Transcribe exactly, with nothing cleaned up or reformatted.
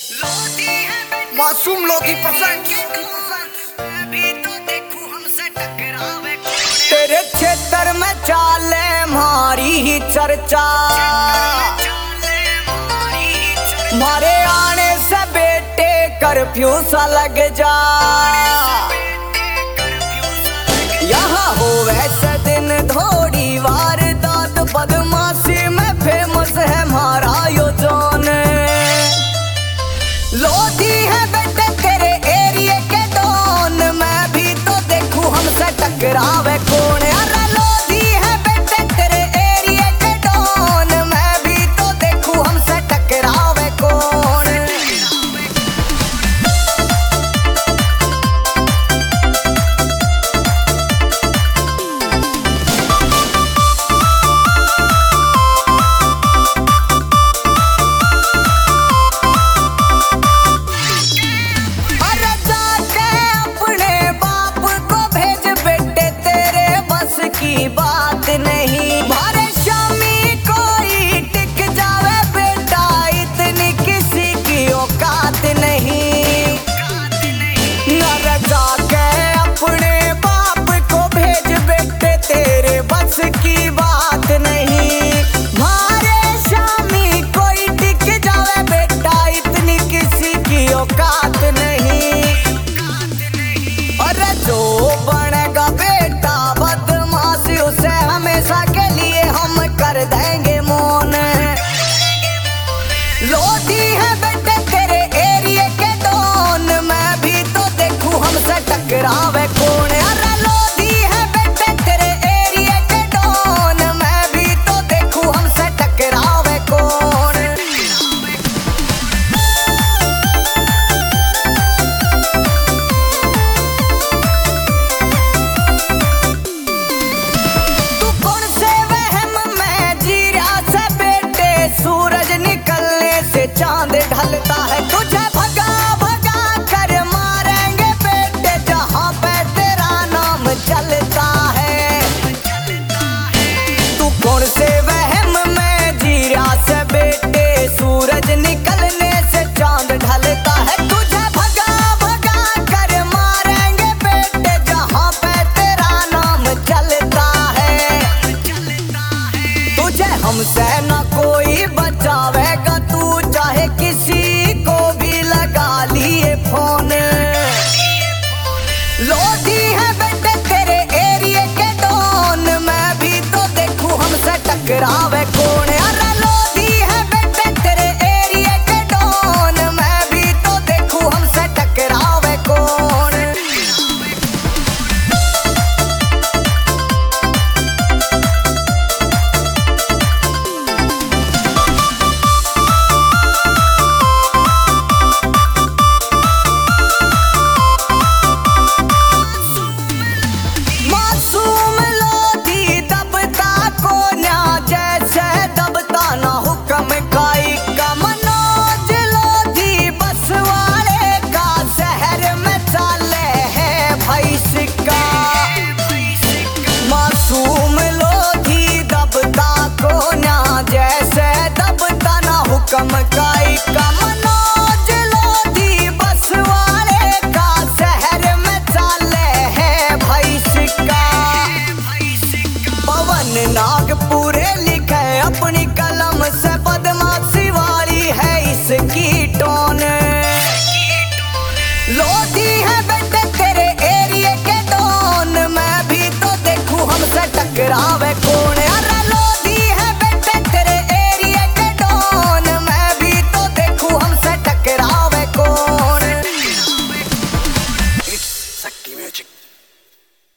मासूम लोधी पसंद तेरे क्षेत्र में चाले हमारी ही चर्चा, मारे आने से बेटे कर्फ्यू सा लग जा। यहाँ हो वैसे दिन थोड़ी वारदात, बदमाशी में फेमस है हमारा यो जोन। लोधी है बेटे तेरे एरिया के डॉन, मैं भी तो देखूं हमसे टकरावे कौन। अरे लोधी है बेटे तेरे एरिया के डॉन, मैं भी तो देखूं हमसे टकरावे कौन। बात नहीं भारे शामी कोई टिक जावे बेटा, इतनी किसी की औकात नहीं। न जाके अपने बाप को भेज बेटे, तेरे बस की बात नहीं। भारे शामी कोई टिक जावे बेटा, इतनी किसी की औकात नहीं। अरे जो बनेगा बेटा बदमाशी, उसे हमेशा के लिए हम कर देंगे मौन। लोधी है बेटे तेरे एरिया के डॉन, मैं भी तो देखूं हमसे टकरावे कौन। अरे लोधी है बेटे तेरे एरिया के डॉन, मैं भी तो देखूं हमसे टकरावे कौन। चांद ढलता है तुझे भगा भगा कर मारेंगे बेटे, जहां पे तेरा नाम चलता है। तू कौन से वहम में जी रहा से बेटे, सूरज निकलने से चांद ढलता है। तुझे भगा भगा कर मारेंगे बेटे, जहां पे तेरा नाम चलता है। तुझे हमसे ना कोई बचावेगा, तू चाहे किसी को भी लगा लिए फोन। लोधी है बेटे तेरे एरिया के डॉन, मैं भी तो देखूं हमसे टकरावे कौन। अरे लोधी है बेटे तेरे एरिया के डॉन, मैं भी तो देखूं हमसे टकरावे कौन। मासूम लोधी दबता को ना, जैसे दबता ना हुक्म का कम।